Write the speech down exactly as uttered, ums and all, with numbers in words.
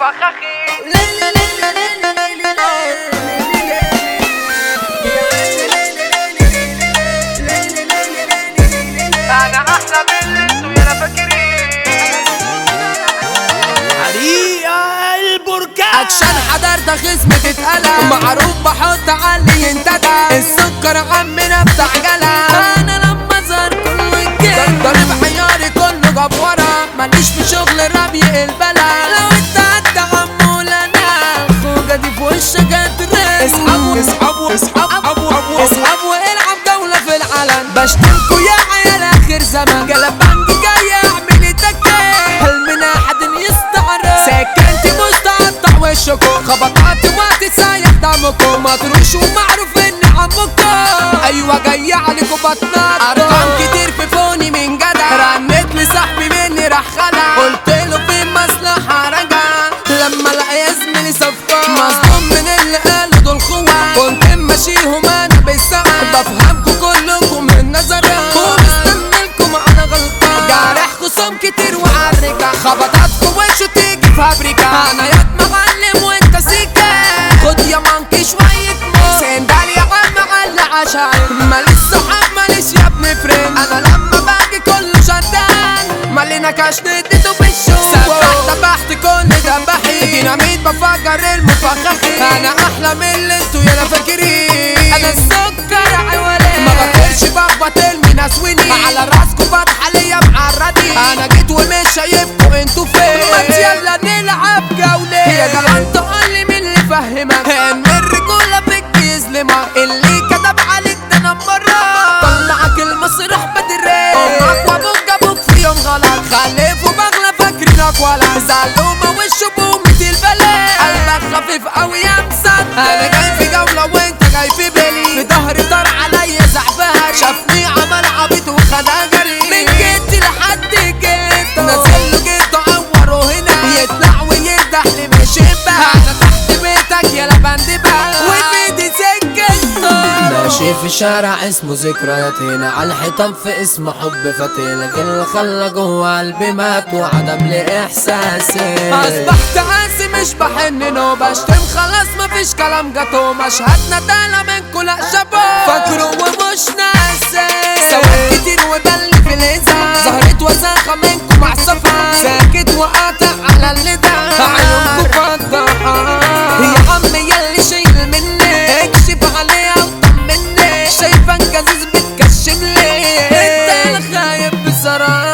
المفخخين. انا احلى من اللي انتوا يالا فاكرين. حريقة البركان اكشن حضرت خصم تتقلق معروف بحط علي انتدى السكر عمنا بتاع جلا. انا لما ظهر كله يتجن ضارب حياري كله جاب ورا ماليش في شغل ربي البلا. لو انت قد عمولة انا خوجة دي في وشك هترن. اسحبوا اسحبوا اسحبوا اسحبوا العب جولة في العلن بشتمكوا يا عيال اخر زمن جلب بنجي جاي اعمل تكين حلمنا حد يستعرض سكنتي مستقطع وشكم خبطات وقت سايح دمكم مطروش ومعروف اني عمكم. ايوه جاي عليكم بطنات ارقام كتير في فوني من جدع رنت لي صاحبي مني راح خلع قلت له في مصلحة رجع لما لقى زميلي صفقة مصدوم من اللي قالوا دول خوات كنت ماشيهم انا بالسقف بفهمكم كلكم من نظرات ومستنيلكم انا غلطان جارح خصوم كتير وعالرجع خبطات في وشه تيجي فابريكا انا ياد معلم وانت سيكا خد يا مانكي شوية موت سندال يا عم على عشاير ماليش صحاب ماليش يا ابن فريند انا لما باجي كله شدان مالينا كاش نديته بالشوق سبحت بحت كل دبحي ديناميت بفجر المفخخين. انا احلى من اللي انتوا يالا فاكرين. انا السكر عوالي ما بطيرش بخبط المناس ويني على راسكوا بطحة ليا معرضين انا جيت ومش شايفكوا انتوا فين ما يلا نلعب جولة يا جدعان تقولي مين اللي فهمك ان الرجولة بتظلمك اللي كتب عليك ده انا مرة طلعك المسرح بدري امك وابوك جابوك في يوم غلط خلفوا بغلى فاكرينك ولا زعلومة وشبومة البلد قلبك خفيف قوي يا مصدق انا جاي في جولة وانت جاي في بالي في ظهري طار عليا زعفها شافني عمل عبيط وخدها جري من جيتي لحد جيت نازل له جيت اعوره هنا يطلع ويفتح لي مش بقى انا تحت بيتك يا لبند بقى وفيدي سكته ماشي في شارع اسمه ذكريات هنا على الحيطان في اسم حب فتيلك اللي خلى جوه قلبي مات وعدم لي احساسي اصبحت قاسي مش بحن وبشتم خلاص مفيش كلام جاتو مشهدنا تالا منكو لا شابو فاكروا ومش ناسي سواد كتير وبل في الازاز ظهرت وساخة منكو مع الصفا ساكت وقاطع على اللي ده عيونكو فضحة يا عم ياللي شايل مني اكشف عليها وطمني شايفة انجازيز بتكشم لي انت اللي خايب بصراحة